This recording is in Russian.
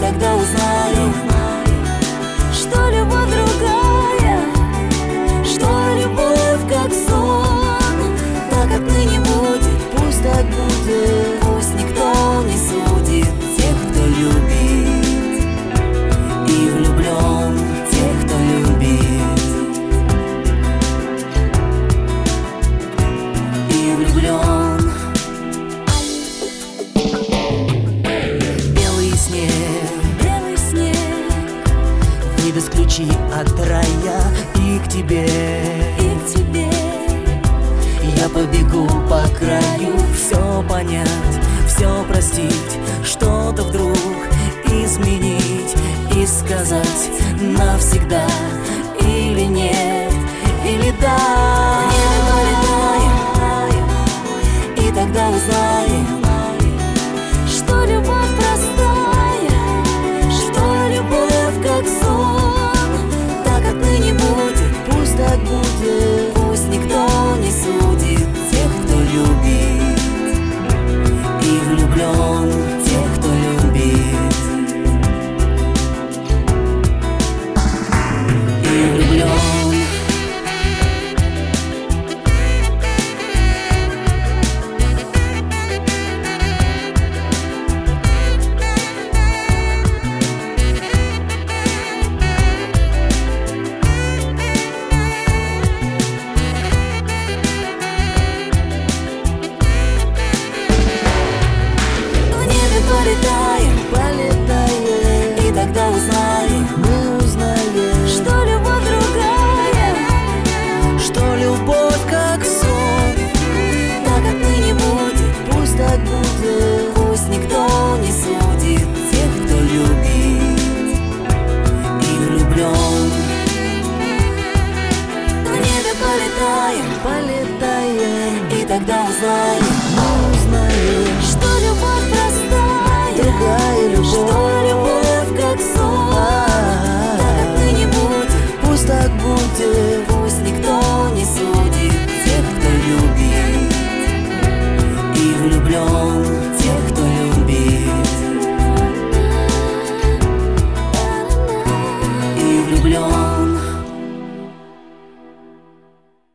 тогда узнаем, что любовь другая, что любовь как сон. Так отныне будет, пусть так будет, пусть никто не судит тех, кто любит и влюблен, тех, кто любит и влюблен. Белый снег вывез ключи от рая и к тебе, Я побегу по краю, все понять, все простить, что-то вдруг изменить и сказать навсегда или нет, или да. И тогда узнаем, что любовь простая, что любовь как сон. Так отныне будет, пусть так будет, пусть никто не судит тех, кто любит и влюблен, тех, кто любит и влюблен. Полетаем, и тогда узнаем, мы узнаем, что любовь другая, что любовь как сон. Так отныне будет, пусть так будет, пусть никто не судит тех, кто любит и влюблен. В небе полетаем, и тогда узнаем,